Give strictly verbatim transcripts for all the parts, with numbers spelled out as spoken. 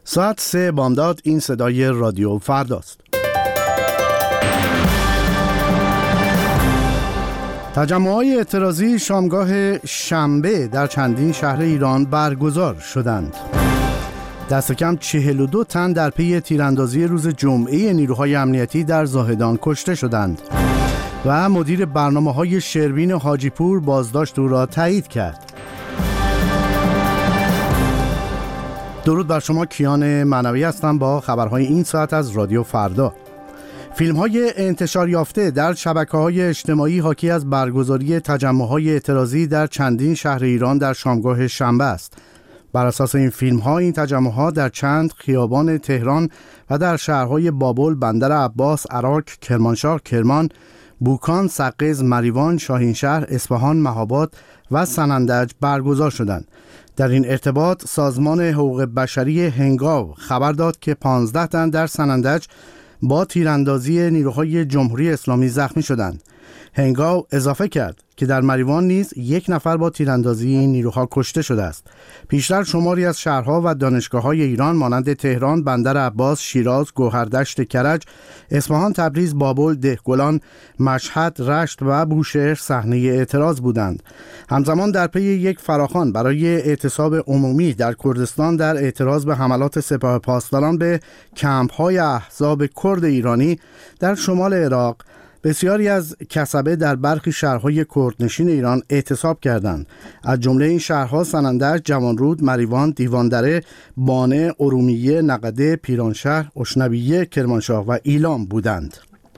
ساعت سه بامداد. این صدای رادیو فرداست. تجمع‌های اعتراضی شامگاه شنبه در چندین شهر ایران برگزار شدند. دست کم چهل و دو تن در پی تیراندازی روز جمعه نیروهای امنیتی در زاهدان کشته شدند و مدیر برنامه‌های شروین حاجیپور بازداشت او را تایید کرد. درود بر شما، کیان معنوی هستم با خبرهای این ساعت از رادیو فردا. فیلم‌های انتشار یافته در شبکه‌های اجتماعی حاکی از برگزاری تجمع‌های اعتراضی در چندین شهر ایران در شامگاه شنبه است. بر اساس این فیلم‌ها، این تجمع‌ها در چند خیابان تهران و در شهرهای بابل، بندر عباس، عراق، کرمانشاه، کرمان، بوکان، سقز، مریوان، شاهینشهر، اصفهان، مهاباد و سنندج برگزار شدند. در این ارتباط سازمان حقوق بشری هنگاو خبر داد که پانزده تن در سنندج با تیراندازی نیروهای جمهوری اسلامی زخمی شدند. هنگاو اضافه کرد که در مریوان نیز یک نفر با تیراندازی این نیروها کشته شده است. پیشتر شماری از شهرها و دانشگاه‌های ایران مانند تهران، بندر عباس، شیراز، گوهردشت کرج، اصفهان، تبریز، بابل، دهقلان، مشهد، رشت و بوشهر صحنه اعتراض بودند. همزمان در پی یک فراخوان برای اعتصاب عمومی در کردستان در اعتراض به حملات سپاه پاسداران به کمپ‌های احزاب کرد ایرانی در شمال عراق، بسیاری از کسبه در برخی شهرهای کردنشین ایران اعتصاب کردند. از جمله این شهرها سنندج، جوانرود، مریوان، دیواندره، بانه، ارومیه، نقده، پیرانشهر، اشنویه، کرمانشاه و ایلام بودند.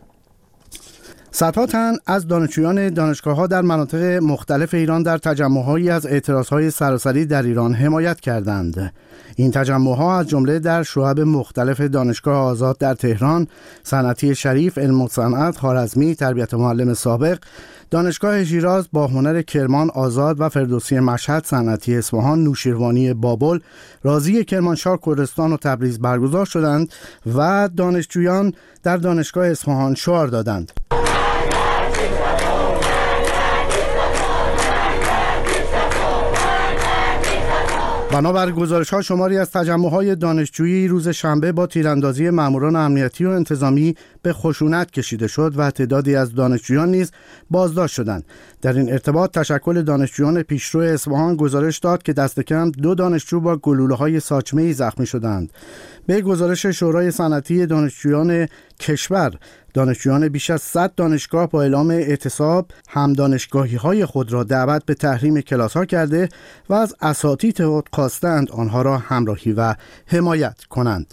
صدها تن از دانشجویان دانشگاه‌ها در مناطق مختلف ایران در تجمع‌هایی از اعتراضهای سراسری در ایران حمایت کردند. این تجمع‌ها از جمله در شعب مختلف دانشگاه آزاد در تهران، صنعتی شریف، علم و صنعت، خوارزمی، تربیت معلم سابق، دانشگاه شیراز، باهنر کرمان آزاد و فردوسی مشهد، صنعتی اصفهان، نوشیروانی بابل، رازی کرمانشاه، کردستان و تبریز برگزار شدند و دانشجویان در دانشگاه اصفهان شعار دادند. بنابر گزارش‌ها شماری از تجمع‌های دانشجویی روز شنبه با تیراندازی ماموران امنیتی و انتظامی به خشونت کشیده شد و تعدادی از دانشجویان نیز بازداشت شدند. در این ارتباط تشکل دانشجویان پیشرو اصفهان گزارش داد که دست کم دو دانشجو با گلوله‌های ساچمه‌ای زخمی شدند. به گزارش شورای صنعتی دانشجویان کشور، دانشجویان بیش از صد دانشگاه با اعلام اعتصاب هم دانشگاهی‌های خود را دعوت به تحریم کلاس‌ها کرده و از اساتید خود خواستند آنها را همراهی و حمایت کنند.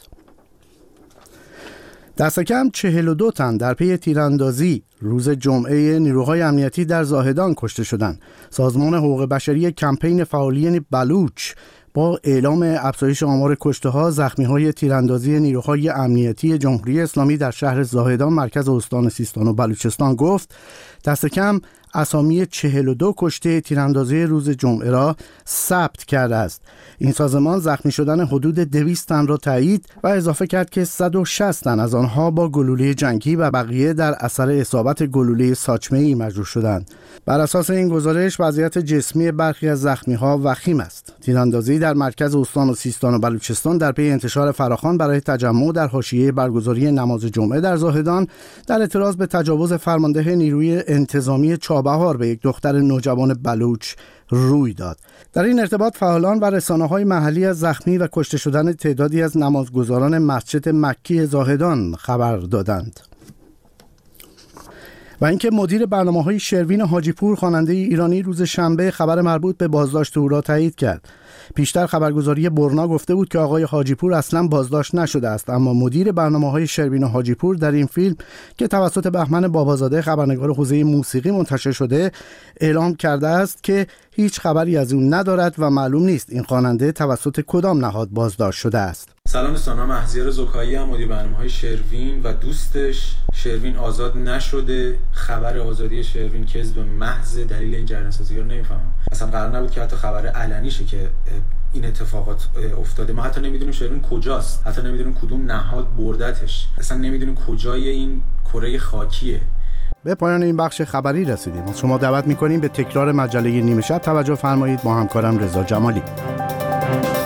دست کم چهل و دو تن در پی تیراندازی روز جمعه نیروهای امنیتی در زاهدان کشته شدند. سازمان حقوق بشری کمپین فعالین بلوچ با اعلام افزایش آمار کشته‌ها، زخمی‌های تیراندازی نیروهای امنیتی جمهوری اسلامی در شهر زاهدان مرکز استان سیستان و بلوچستان گفت دست کم اسامی چهل و دو کشته تیراندازی روز جمعه را ثبت کرده است. این سازمان زخمی شدن حدود دویست تن را تایید و اضافه کرد که صد و شصت تن از آنها با گلوله جنگی و بقیه در اثر اصابت گلوله ساچمه‌ای مجروح شدند. بر اساس این گزارش وضعیت جسمی برخی از زخمی‌ها وخیم است. تیراندازی در مرکز استان و سیستان و بلوچستان در پی انتشار فراخوان برای تجمع در حاشیه برگزاری نماز جمعه در زاهدان در اعتراض به تجاوز فرمانده نیروی انتظامی چابهار به یک دختر نوجوان بلوچ روی داد. در این ارتباط فعالان و رسانه‌های محلی از زخمی و کشته شدن تعدادی از نمازگزاران مسجد مکی زاهدان خبر دادند. و اینکه مدیر برنامه‌های شروین حاجیپور خواننده ایرانی روز شنبه خبر مربوط به بازداشت او را تایید کرد. پیشتر خبرگزاری برنا گفته بود که آقای حاجیپور اصلا بازداشت نشده است، اما مدیر برنامه‌های شروین حاجیپور در این فیلم که توسط بهمن بابازاده خبرنگار حوزه موسیقی منتشر شده اعلام کرده است که هیچ خبری از اون ندارد و معلوم نیست این خواننده توسط کدام نهاد بازداشت شده است. سلام دوستان، من مهزیار زکایی ام، مدیر برنامه‌های شروین و دوستش. شروین آزاد نشده، خبر آزادی شروین کذب محض، دلیل این جریان سازی رو نمی‌فهمم. اصلا قرار نبود که حتی خبر علنیشه که این اتفاقات افتاده. ما حتی نمیدونیم شروین کجاست، حتی نمیدونیم کدوم نهاد بردتش، اصلا نمیدونیم کجای این کره خاکیه. به پایان این بخش خبری رسیدیم. از شما دعوت می‌کنیم به تکرار مجله نیمه شب توجه فرمایید با همکارم رضا جمالی.